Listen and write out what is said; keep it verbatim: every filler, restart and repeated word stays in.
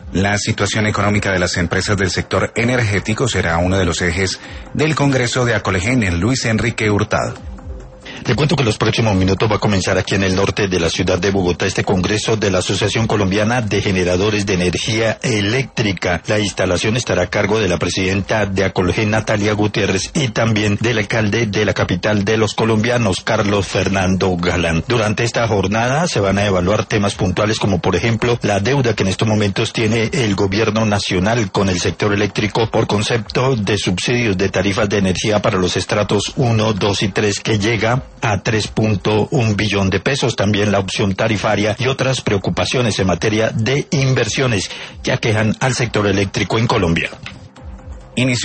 La situación económica de las empresas del sector energético será uno de los ejes del Congreso de Acolegen. Luis Enrique Hurtado. Le cuento que en los próximos minutos va a comenzar aquí en el norte de la ciudad de Bogotá este congreso de la Asociación Colombiana de Generadores de Energía Eléctrica. La instalación estará a cargo de la presidenta de Acolegen, Natalia Gutiérrez, y también del alcalde de la capital de los colombianos, Carlos Fernando Galán. Durante esta jornada se van a evaluar temas puntuales como, por ejemplo, la deuda que en estos momentos tiene el gobierno nacional con el sector eléctrico por concepto de subsidios de tarifas de energía para los estratos uno, dos y tres, que llega a tres punto uno billón de pesos, también la opción tarifaria y otras preocupaciones en materia de inversiones que aquejan al sector eléctrico en Colombia. Inició